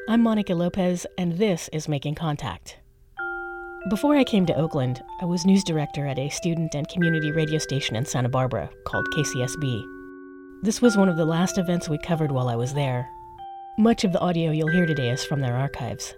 I'm Monica Lopez, and this is Making Contact. Before I came to Oakland, I was news director at a student and community radio station in Santa Barbara called KCSB. This was one of the last events we covered while I was there. Much of the audio you'll hear today is from their archives.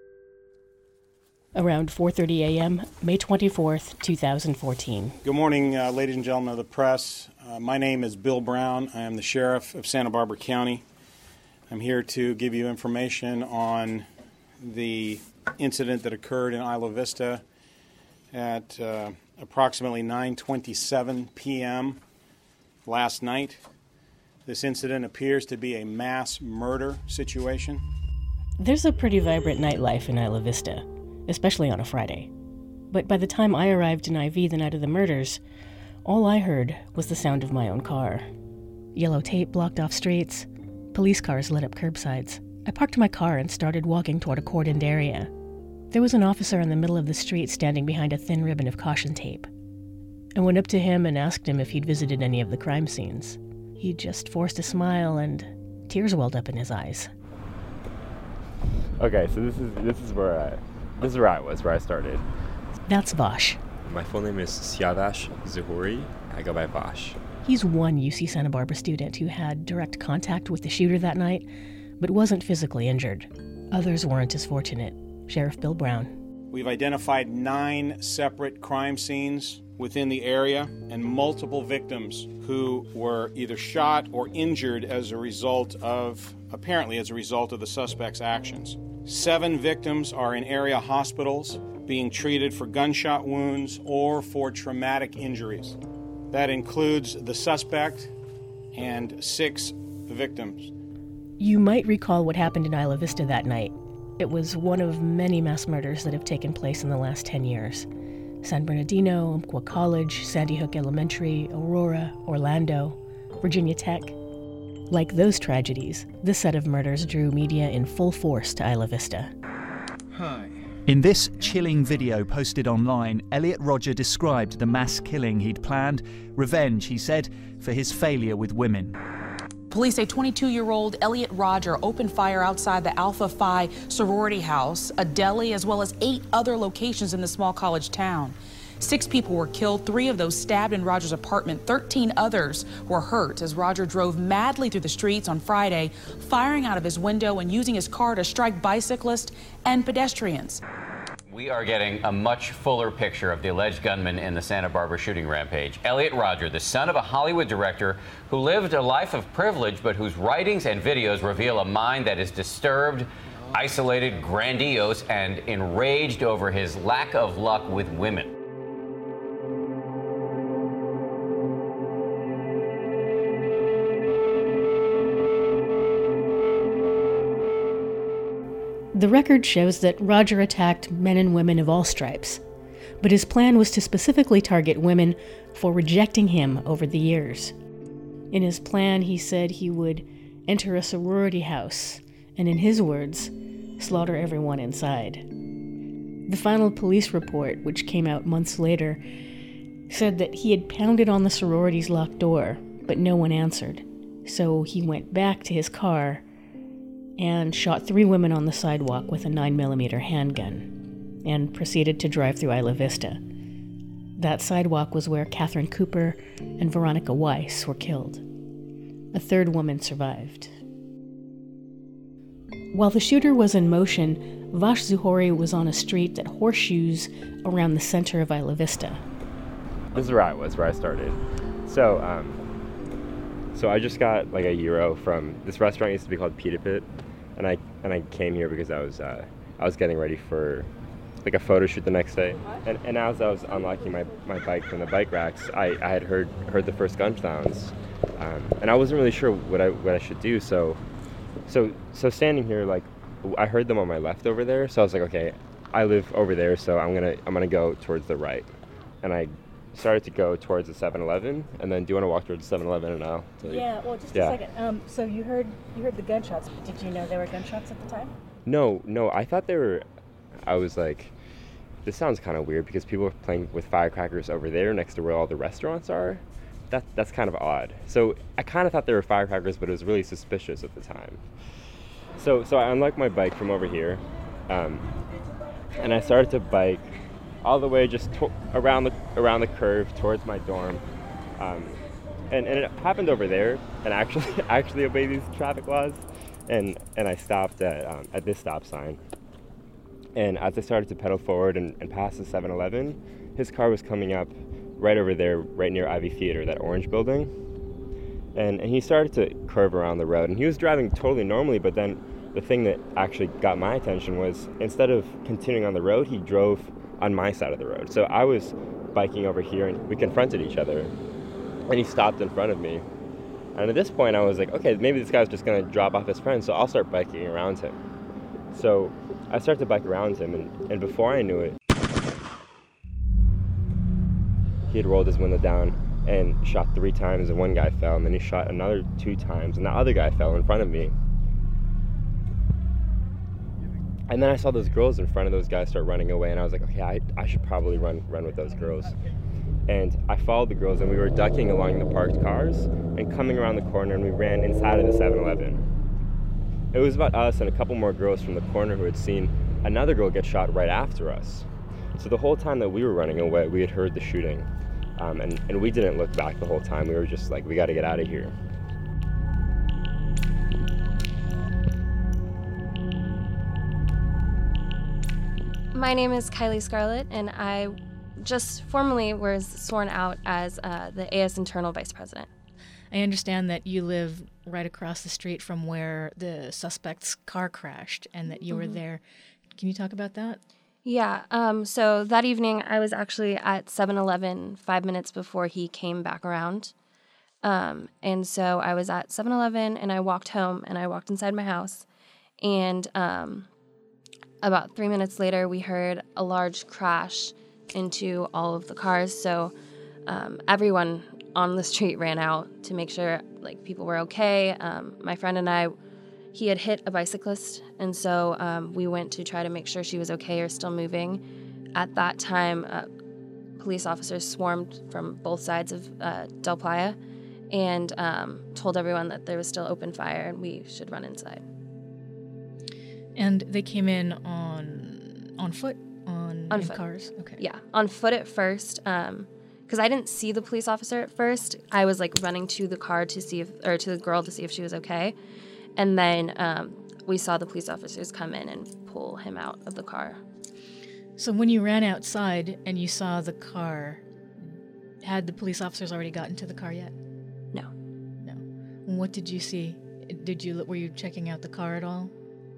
Around 4:30 a.m., May 24th, 2014. Good morning, ladies and gentlemen of the press. My name is Bill Brown. I am the sheriff of Santa Barbara County. I'm here to give you information on the incident that occurred in Isla Vista at approximately 9:27 p.m. last night. This incident appears to be a mass murder situation. There's a pretty vibrant nightlife in Isla Vista, especially on a Friday. But by the time I arrived in IV the night of the murders, all I heard was the sound of my own car. Yellow tape blocked off streets. Police cars lit up curbsides. I parked my car and started walking toward a cordoned area. There was an officer in the middle of the street standing behind a thin ribbon of caution tape. I went up to him and asked him if he'd visited any of the crime scenes. He just forced a smile and tears welled up in his eyes. Okay, so this is where I started. That's Vash. My full name is Siavash Zuhuri. I go by Vash. He's one UC Santa Barbara student who had direct contact with the shooter that night, but wasn't physically injured. Others weren't as fortunate. Sheriff Bill Brown. We've identified 9 separate crime scenes within the area and multiple victims who were either shot or injured apparently as a result of the suspect's actions. 7 victims are in area hospitals being treated for gunshot wounds or for traumatic injuries. That includes the suspect and 6 victims. You might recall what happened in Isla Vista that night. It was one of many mass murders that have taken place in the last 10 years. San Bernardino, Umpqua College, Sandy Hook Elementary, Aurora, Orlando, Virginia Tech. Like those tragedies, this set of murders drew media in full force to Isla Vista. Hi. In this chilling video posted online, Elliot Rodger described the mass killing he'd planned. Revenge, he said, for his failure with women. Police say 22-year-old Elliot Rodger opened fire outside the Alpha Phi sorority house, a deli, as well as 8 other locations in the small college town. 6 people were killed, 3 of those stabbed in Rodger's apartment. 13 others were hurt as Rodger drove madly through the streets on Friday, firing out of his window and using his car to strike bicyclists and pedestrians. We are getting a much fuller picture of the alleged gunman in the Santa Barbara shooting rampage. Elliot Rodger, the son of a Hollywood director who lived a life of privilege, but whose writings and videos reveal a mind that is disturbed, isolated, grandiose, and enraged over his lack of luck with women. The record shows that Rodger attacked men and women of all stripes, but his plan was to specifically target women for rejecting him over the years. In his plan, he said he would enter a sorority house and, in his words, slaughter everyone inside. The final police report, which came out months later, said that he had pounded on the sorority's locked door, but no one answered. So he went back to his car and shot 3 women on the sidewalk with a 9mm handgun, and proceeded to drive through Isla Vista. That sidewalk was where Catherine Cooper and Veronica Weiss were killed. A 3rd woman survived. While the shooter was in motion, Vash Zuhuri was on a street that horseshoes around the center of Isla Vista. This is where I started. So I just got like a gyro from this restaurant. Used to be called Pita Pit. And I came here because I was getting ready for like a photo shoot the next day. And as I was unlocking my bike from the bike racks, I had heard the first gun sounds, and I wasn't really sure what I should do. So standing here, like I heard them on my left over there. So I was like, okay, I live over there, so I'm gonna go towards the right. And I started to go towards the 7-Eleven, and then do you want to walk towards the 7-Eleven and I'll tell you? Yeah, well, just a second. So you heard the gunshots. Did you know there were gunshots at the time? No, I thought they were. I was like, this sounds kind of weird because people are playing with firecrackers over there next to where all the restaurants are. That's kind of odd. So I kind of thought they were firecrackers, but it was really suspicious at the time. So I unlocked my bike from over here, and I started to bike all the way just around the curve towards my dorm, and it happened over there, and actually obeyed these traffic laws, and I stopped at this stop sign, and as I started to pedal forward and pass the 7-Eleven, his car was coming up right over there, right near Ivy Theater, that orange building, and he started to curve around the road, and he was driving totally normally, but then the thing that actually got my attention was, instead of continuing on the road, he drove on my side of the road. So I was biking over here, and we confronted each other, and he stopped in front of me. And at this point, I was like, okay, maybe this guy's just going to drop off his friend, so I'll start biking around him. So I started to bike around him, and before I knew it, he had rolled his window down and shot 3 times, and one guy fell, and then he shot another 2 times, and the other guy fell in front of me. And then I saw those girls in front of those guys start running away, and I was like, okay, I should probably run with those girls. And I followed the girls, and we were ducking along the parked cars and coming around the corner, and we ran inside of the 7-Eleven. It was about us and a couple more girls from the corner who had seen another girl get shot right after us. So the whole time that we were running away, we had heard the shooting, and we didn't look back the whole time. We were just like, we got to get out of here. My name is Kylie Scarlett, and I just formally was sworn out as the AS Internal Vice President. I understand that you live right across the street from where the suspect's car crashed and that you were there. Can you talk about that? Yeah, so that evening I was actually at 7-Eleven 5 minutes before he came back around. And so I was at 7-Eleven and I walked home and I walked inside my house, and about 3 minutes later, we heard a large crash into all of the cars. So everyone on the street ran out to make sure people were okay. My friend and I, he had hit a bicyclist, and so we went to try to make sure she was okay or still moving. At that time, police officers swarmed from both sides of Del Playa and told everyone that there was still open fire and we should run inside. And they came in on foot, in foot. Cars? Okay. Yeah, on foot at first, because I didn't see the police officer at first. I was running to the car to the girl to see if she was okay. And then we saw the police officers come in and pull him out of the car. So when you ran outside and you saw the car, had the police officers already gotten to the car yet? No. What did you see? Were you checking out the car at all?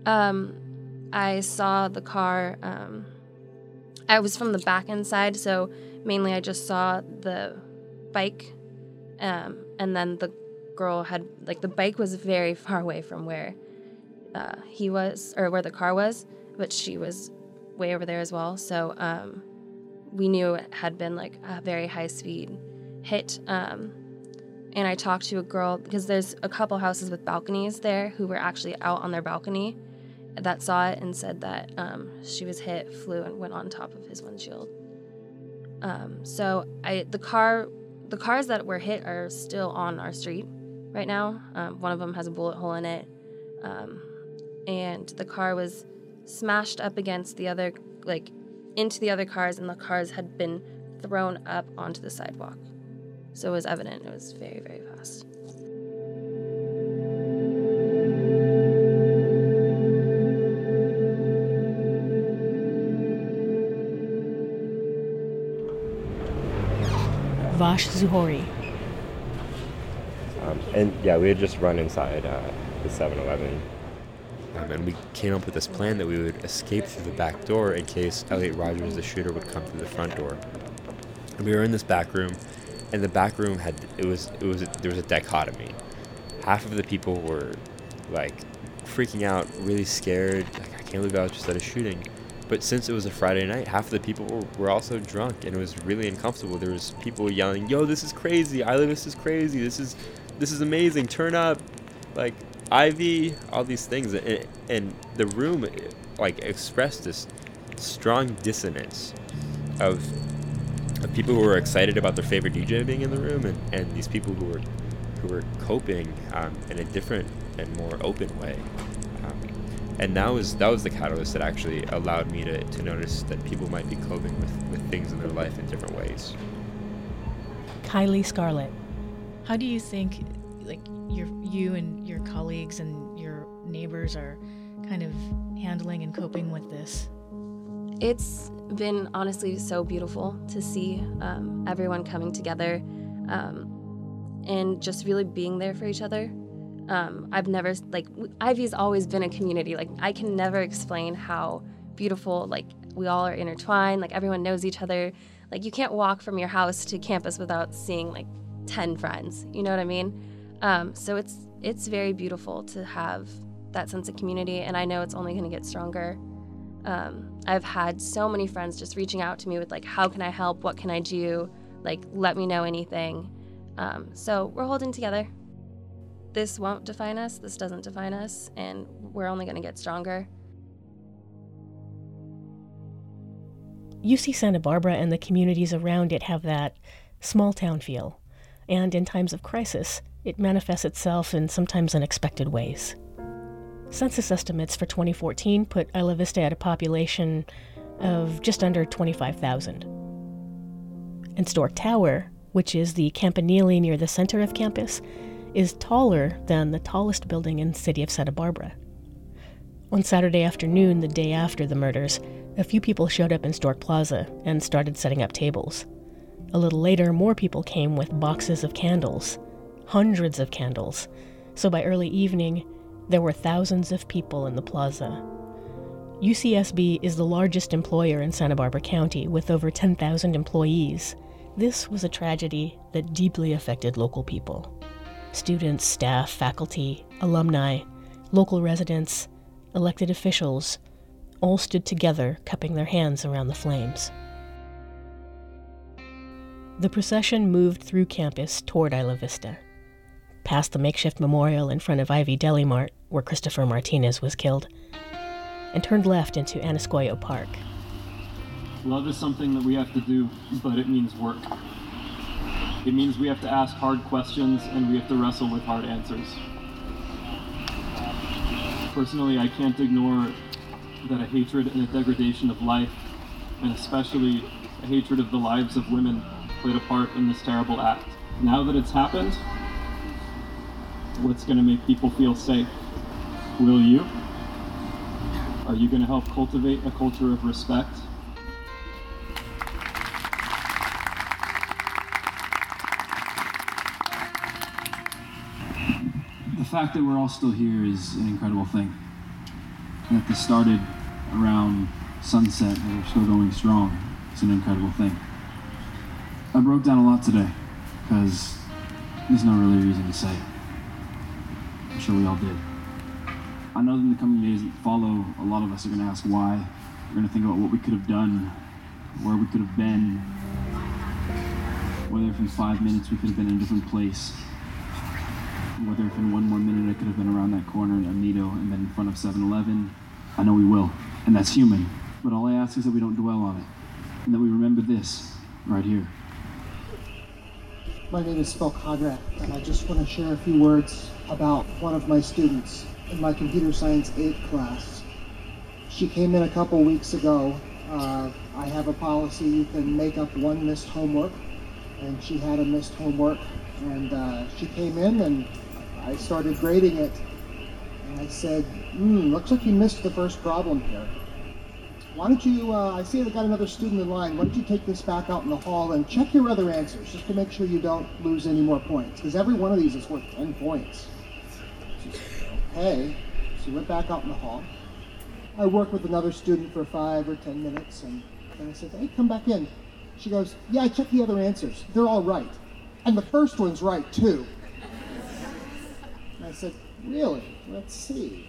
I saw the car. I was from the back inside, so mainly I just saw the bike, and then the girl had the bike was very far away from where he was, or where the car was, but she was way over there as well. So we knew it had been a very high speed hit. And I talked to a girl, because there's a couple houses with balconies there, who were actually out on their balcony that saw it and said that she was hit, flew, and went on top of his windshield. So the cars that were hit are still on our street right now. One of them has a bullet hole in it, and the car was smashed up against the other, into the other cars, and the cars had been thrown up onto the sidewalk. So it was evident it was very, very fast. Vash Zuhori. And yeah, we had just run inside the 7-Eleven. And we came up with this plan that we would escape through the back door in case Elliot Rogers, the shooter, would come through the front door. And we were in this back room, and the back room there was a dichotomy. Half of the people were freaking out, really scared. I can't believe I was just at a shooting. But since it was a Friday night, half of the people were also drunk, and it was really uncomfortable. There was people yelling, "Yo, this is crazy! This is crazy! This is amazing! Turn up!" Ivy, all these things, and the room expressed this strong dissonance of people who were excited about their favorite DJ being in the room, and these people who were coping in a different and more open way. And that was the catalyst that actually allowed me to notice that people might be coping with things in their life in different ways. Kylie Scarlett. How do you think, like, you and your colleagues and your neighbors are kind of handling and coping with this? It's been honestly so beautiful to see everyone coming together and just really being there for each other. I've never, like, Ivy's always been a community. Like, I can never explain how beautiful, like, we all are intertwined, like, everyone knows each other. Like, you can't walk from your house to campus without seeing, like, 10 friends, you know what I mean? So it's very beautiful to have that sense of community, and I know it's only going to get stronger. I've had so many friends just reaching out to me with, like, how can I help? What can I do? Like, let me know anything. So we're holding together. This won't define us, this doesn't define us, and we're only going to get stronger. UC Santa Barbara and the communities around it have that small town feel, and in times of crisis, it manifests itself in sometimes unexpected ways. Census estimates for 2014 put Isla Vista at a population of just under 25,000. And Stork Tower, which is the campanile near the center of campus, is taller than the tallest building in the city of Santa Barbara. On Saturday afternoon, the day after the murders, a few people showed up in Stork Plaza and started setting up tables. A little later, more people came with boxes of candles, hundreds of candles. So by early evening, there were thousands of people in the plaza. UCSB is the largest employer in Santa Barbara County with over 10,000 employees. This was a tragedy that deeply affected local people. Students, staff, faculty, alumni, local residents, elected officials, all stood together, cupping their hands around the flames. The procession moved through campus toward Isla Vista, past the makeshift memorial in front of Ivy Deli Mart, where Christopher Martinez was killed, and turned left into Aniscoyo Park. Love is something that we have to do, but it means work. It means we have to ask hard questions and we have to wrestle with hard answers. Personally, I can't ignore that a hatred and a degradation of life, and especially a hatred of the lives of women, played a part in this terrible act. Now that it's happened, what's going to make people feel safe? Will you? Are you going to help cultivate a culture of respect? The fact that we're all still here is an incredible thing. That this started around sunset and we're still going strong. It's an incredible thing. I broke down a lot today because there's no really reason to say it. I'm sure we all did. I know that in the coming days that follow, a lot of us are going to ask why. We're going to think about what we could have done, where we could have been, whether if in 5 minutes we could have been in a different place, whether if in one more minute I could have been around that corner in Amido and then in front of 7-Eleven. I know we will, and that's human. But all I ask is that we don't dwell on it, and that we remember this right here. My name is Phil Conrad, and I just want to share a few words about one of my students in my computer science 8 class. She came in a couple weeks ago. I have a policy you can make up one missed homework, and she had a missed homework, and she came in and I started grading it, and I said, looks like you missed the first problem here. Why don't you, I see I've got another student in line, why don't you take this back out in the hall and check your other answers, just to make sure you don't lose any more points, because every one of these is worth 10 points. She said, okay. She went back out in the hall. I worked with another student for 5 or 10 minutes, and then I said, hey, come back in. She goes, yeah, I checked the other answers. They're all right. And the first one's right, too. And I said, really? Let's see.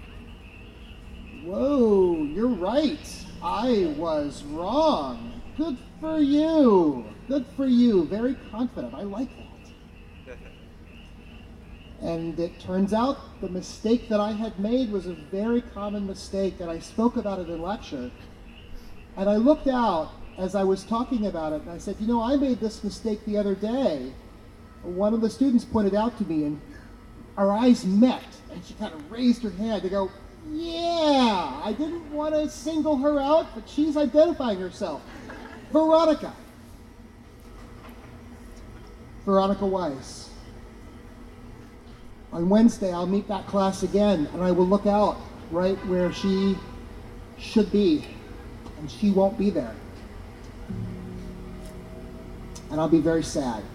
Whoa, you're right. I was wrong. Good for you. Good for you. Very confident. I like that. And it turns out the mistake that I had made was a very common mistake, and I spoke about it in lecture. And I looked out as I was talking about it, and I said, I made this mistake the other day. One of the students pointed out to me, and our eyes met, and she kind of raised her hand to go, Yeah, I didn't want to single her out, but she's identifying herself. Veronica. Veronica Weiss. On Wednesday, I'll meet that class again, and I will look out right where she should be, and she won't be there. And I'll be very sad.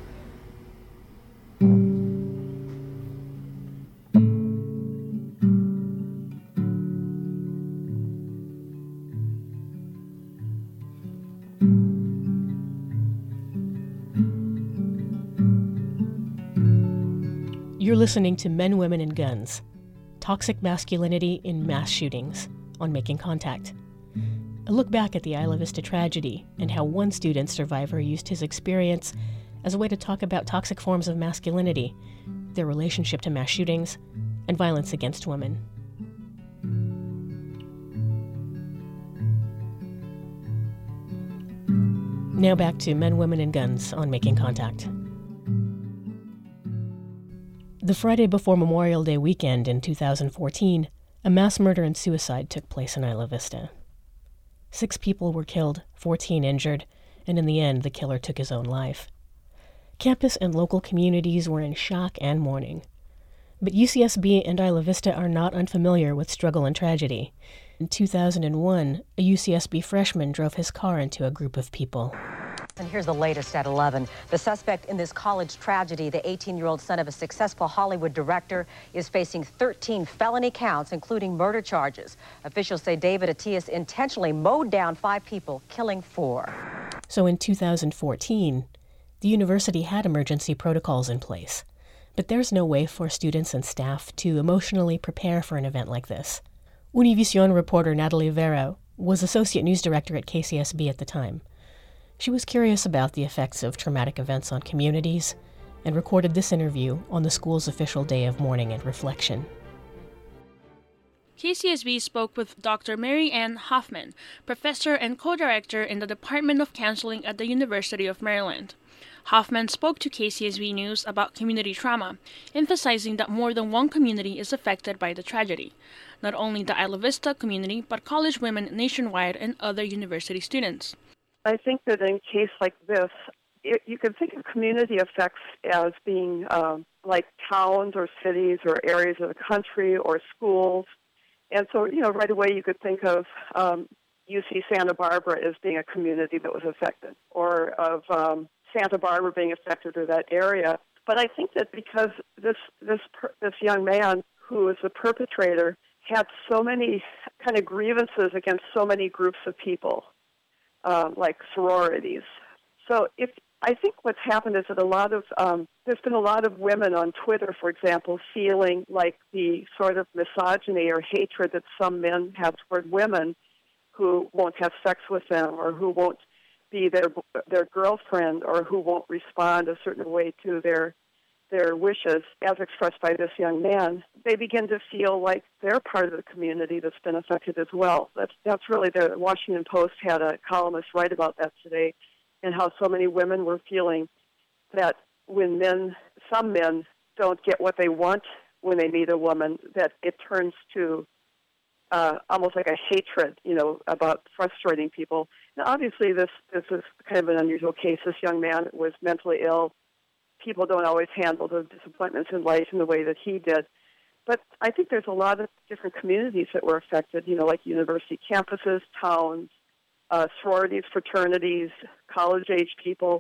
You're listening to Men, Women, and Guns, Toxic Masculinity in Mass Shootings on Making Contact. A look back at the Isla Vista tragedy and how one student survivor used his experience as a way to talk about toxic forms of masculinity, their relationship to mass shootings, and violence against women. Now back to Men, Women, and Guns on Making Contact. The Friday before Memorial Day weekend in 2014, a mass murder and suicide took place in Isla Vista. 6 people were killed, 14 injured, and in the end, the killer took his own life. Campus and local communities were in shock and mourning. But UCSB and Isla Vista are not unfamiliar with struggle and tragedy. In 2001, a UCSB freshman drove his car into a group of people. And here's the latest at 11. The suspect in this college tragedy, the 18-year-old son of a successful Hollywood director, is facing 13 felony counts, including murder charges. Officials say David Atias intentionally mowed down 5 people, killing 4. So in 2014, the university had emergency protocols in place. But there's no way for students and staff to emotionally prepare for an event like this. Univision reporter Natalie Vero was associate news director at KCSB at the time. She was curious about the effects of traumatic events on communities and recorded this interview on the school's official day of mourning and reflection. KCSB spoke with Dr. Mary Ann Hoffman, professor and co-director in the Department of Counseling at the University of Maryland. Hoffman spoke to KCSB News about community trauma, emphasizing that more than one community is affected by the tragedy. Not only the Isla Vista community, but college women nationwide and other university students. I think that in a case like this, you can think of community effects as being like towns or cities or areas of the country or schools. And so, right away you could think of UC Santa Barbara as being a community that was affected, or of Santa Barbara being affected or that area. But I think that because this young man who was the perpetrator had so many kind of grievances against so many groups of people, like sororities. So I think what's happened is that there's been a lot of women on Twitter, for example, feeling like the sort of misogyny or hatred that some men have toward women who won't have sex with them, or who won't be their girlfriend, or who won't respond a certain way to their wishes as expressed by this young man. They begin to feel like they're part of the community that's been affected as well. That's really the Washington Post had a columnist write about that today, and how so many women were feeling that when some men don't get what they want when they meet a woman, that it turns to almost like a hatred, about frustrating people. Now, obviously, this is kind of an unusual case. This young man was mentally ill. People don't always handle the disappointments in life in the way that he did. But I think there's a lot of different communities that were affected, like university campuses, towns, sororities, fraternities, college-age people.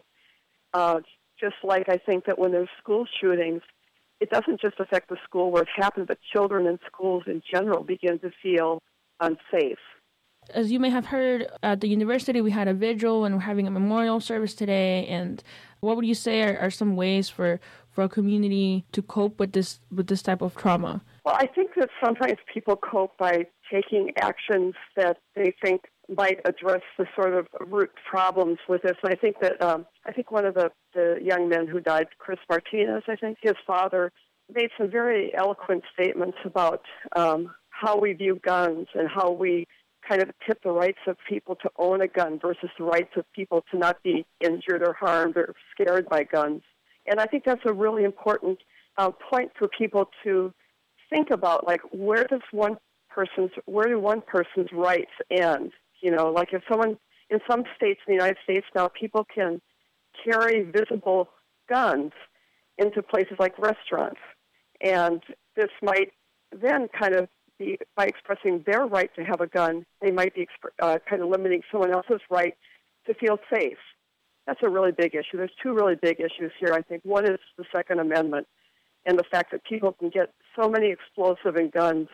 Just like I think that when there's school shootings, it doesn't just affect the school where it happened, but children in schools in general begin to feel unsafe. As you may have heard, at the university we had a vigil and we're having a memorial service today. And what would you say are some ways for a community to cope with this type of trauma? Well, I think that sometimes people cope by taking actions that they think might address the sort of root problems with this. And I think that one of the young men who died, Chris Martinez, I think his father made some very eloquent statements about how we view guns and how we kind of tip the rights of people to own a gun versus the rights of people to not be injured or harmed or scared by guns. And I think that's a really important point for people to think about, like, where does one where do one person's rights end? You know, like if someone, in some states in the United States now, people can carry visible guns into places like restaurants. And this might then kind of be, by expressing their right to have a gun, they might be kind of limiting someone else's right to feel safe. That's a really big issue. There's two really big issues here, I think. One is the Second Amendment and the fact that people can get so many explosive and guns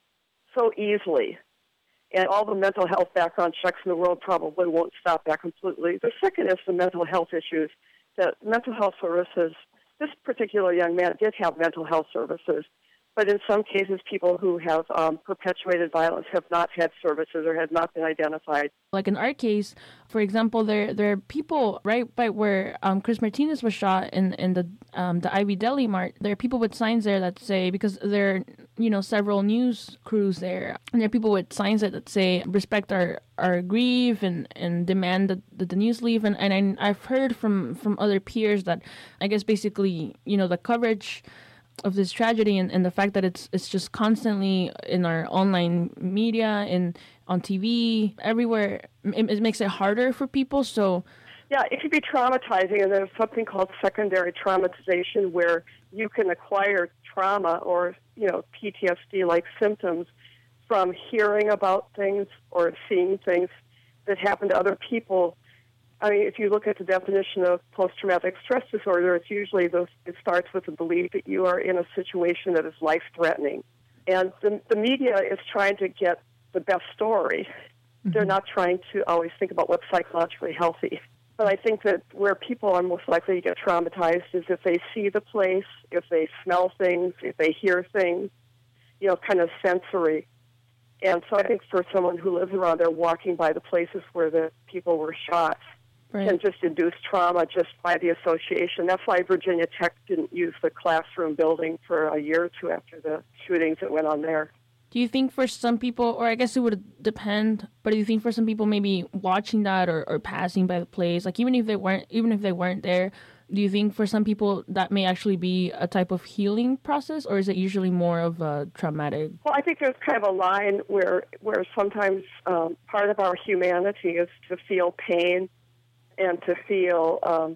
so easily. And all the mental health background checks in the world probably won't stop that completely. The second is the mental health issues, that mental health services, this particular young man did have mental health services, but in some cases people who have perpetuated violence have not had services or have not been identified. Like in our case, for example, there are people right by where Chris Martinez was shot in the Ivy Deli Mart. There are people with signs there that say, because there are, you know, several news crews there, and there are people with signs that say respect our grief and demand that the news leave. And I've heard from other peers that I guess basically, you know, the coverage of this tragedy and the fact that it's just constantly in our online media and on TV, everywhere, it makes it harder for people. So yeah, it can be traumatizing, and there's something called secondary traumatization where you can acquire trauma or, you know, PTSD-like symptoms from hearing about things or seeing things that happen to other people. I mean, if you look at the definition of post-traumatic stress disorder, it's usually it starts with the belief that you are in a situation that is life-threatening. And the media is trying to get the best story. Mm-hmm. They're not trying to always think about what's psychologically healthy. But I think that where people are most likely to get traumatized is if they see the place, if they smell things, if they hear things, you know, kind of sensory. And so I think for someone who lives around there, walking by the places where the people were shot, right, can just induce trauma just by the association. That's why Virginia Tech didn't use the classroom building for a year or two after the shootings that went on there. Do you think for some people, or I guess it would depend, but do you think for some people maybe watching that or passing by the place, like even if they weren't there, do you think for some people that may actually be a type of healing process, or is it usually more of a traumatic? Well, I think there's kind of a line where sometimes part of our humanity is to feel pain and to feel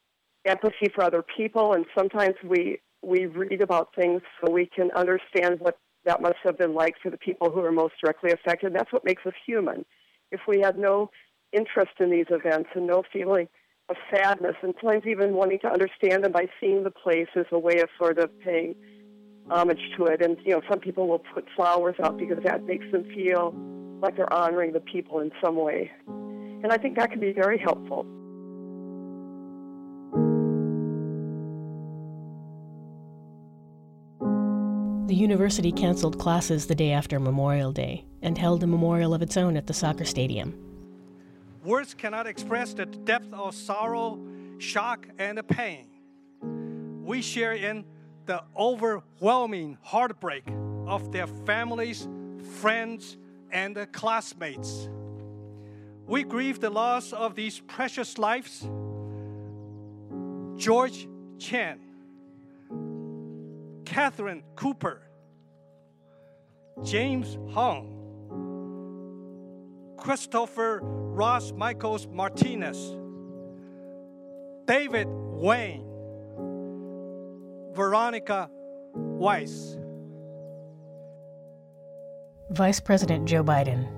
empathy for other people, and sometimes we read about things so we can understand what that must have been like for the people who are most directly affected. That's what makes us human. If we had no interest in these events and no feeling of sadness, and sometimes even wanting to understand them by seeing the place as a way of sort of paying homage to it. And, you know, some people will put flowers out because that makes them feel like they're honoring the people in some way. And I think that can be very helpful. The university canceled classes the day after Memorial Day and held a memorial of its own at the soccer stadium. Words cannot express the depth of sorrow, shock, and pain we share in the overwhelming heartbreak of their families, friends, and classmates. We grieve the loss of these precious lives. George Chen, Catherine Cooper, James Hong, Christopher Ross Michaels Martinez, David Wayne, Veronica Weiss. Vice President Joe Biden.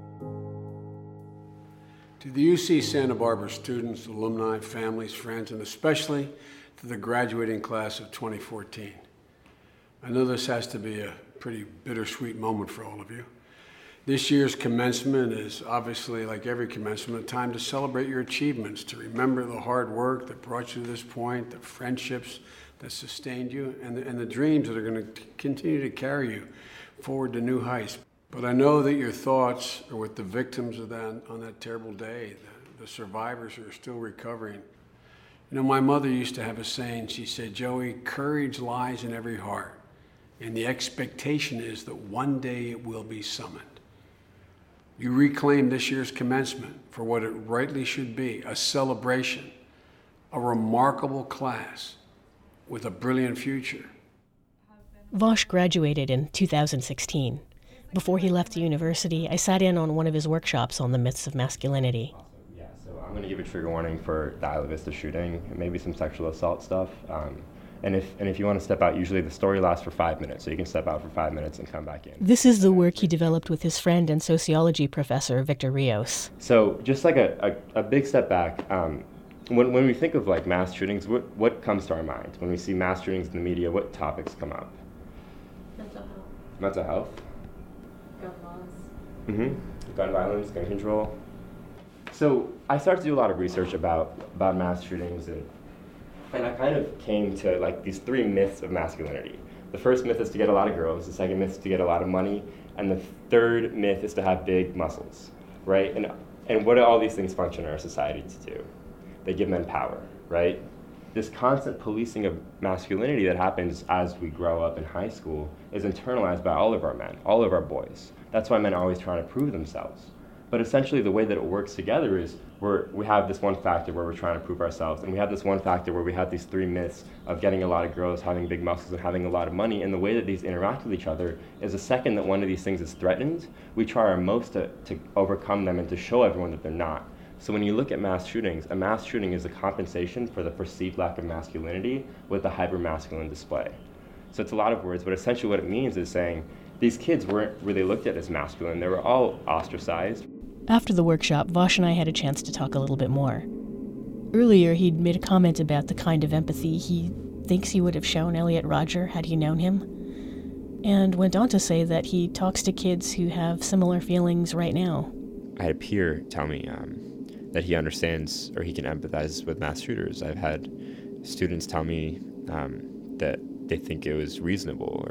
To the UC Santa Barbara students, alumni, families, friends, and especially to the graduating class of 2014. I know this has to be a pretty bittersweet moment for all of you. This year's commencement is obviously, like every commencement, a time to celebrate your achievements, to remember the hard work that brought you to this point, the friendships that sustained you, and the dreams that are going to continue to carry you forward to new heights. But I know that your thoughts are with the victims of that on that terrible day, the survivors who are still recovering. You know, my mother used to have a saying. She said, "Joey, courage lies in every heart, and the expectation is that one day it will be summoned." You reclaim this year's commencement for what it rightly should be, a celebration, a remarkable class with a brilliant future. Vosh graduated in 2016. Before he left the university, I sat in on one of his workshops on the myths of masculinity. Yeah, so I'm going to give a trigger warning for the Isla Vista shooting, maybe some sexual assault stuff. And if you want to step out, usually the story lasts for 5 minutes, so you can step out for 5 minutes and come back in. This is the work he developed with his friend and sociology professor, Victor Rios. So just like a big step back, when we think of like mass shootings, what comes to our mind? When we see mass shootings in the media, what topics come up? Mental health. Mental health? Gun laws. Mm-hmm. Gun violence, gun control. So I started to do a lot of research about mass shootings, and I kind of came to like these 3 myths of masculinity. The first myth is to get a lot of girls, the second myth is to get a lot of money, and the third myth is to have big muscles, right? And what do all these things function in our society to do? They give men power, right? This constant policing of masculinity that happens as we grow up in high school is internalized by all of our men, all of our boys. That's why men are always trying to prove themselves. But essentially the way that it works together is we have this one factor where we're trying to prove ourselves, and we have this one factor where we have these 3 myths of getting a lot of girls, having big muscles, and having a lot of money, and the way that these interact with each other is the second that one of these things is threatened, we try our most to overcome them and to show everyone that they're not. So when you look at mass shootings, a mass shooting is a compensation for the perceived lack of masculinity with the hyper-masculine display. So it's a lot of words, but essentially what it means is saying these kids weren't really looked at as masculine. They were all ostracized. After the workshop, Vosh and I had a chance to talk a little bit more. Earlier, he'd made a comment about the kind of empathy he thinks he would have shown Elliot Rodger had he known him, and went on to say that he talks to kids who have similar feelings right now. I had a peer tell me that he understands or he can empathize with mass shooters. I've had students tell me that they think it was reasonable,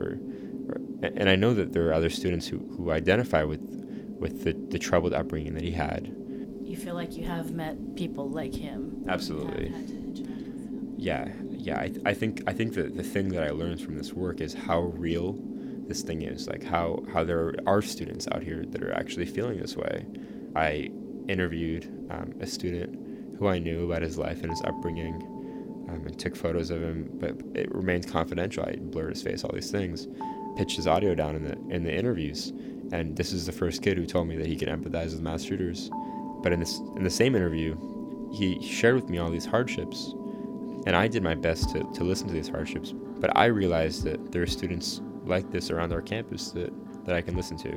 and I know that there are other students who identify with the troubled upbringing that he had. You feel like you have met people like him? Absolutely. Had to interact with them. Yeah. I think that the thing that I learned from this work is how real this thing is. Like how there are students out here that are actually feeling this way. I interviewed a student who I knew about his life and his upbringing, and took photos of him, but it remains confidential. I blurred his face, all these things, pitched his audio down in the interviews. And this is the first kid who told me that he could empathize with mass shooters. But in the same interview, he shared with me all these hardships, and I did my best to listen to these hardships. But I realized that there are students like this around our campus that I can listen to.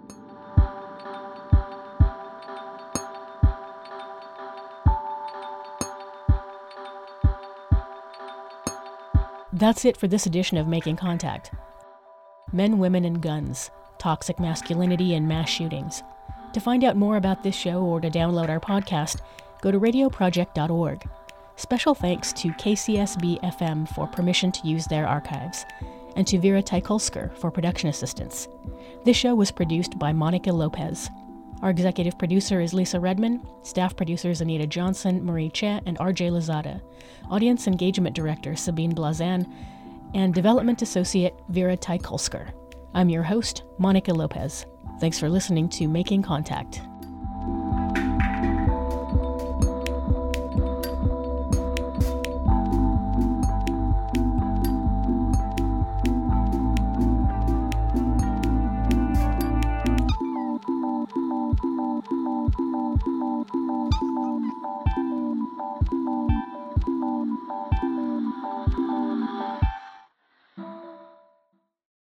That's it for this edition of Making Contact. Men, Women, and Guns. Toxic masculinity and mass shootings. To find out more about this show or to download our podcast, go to radioproject.org. Special thanks to KCSB-FM for permission to use their archives, and to Vera Teikulsker for production assistance. This show was produced by Monica Lopez. Our executive producer is Lisa Redman, staff producers Anita Johnson, Marie Che, and RJ Lazada, audience engagement director Sabine Blazan, and development associate Vera Teikulsker. I'm your host, Monica Lopez. Thanks for listening to Making Contact.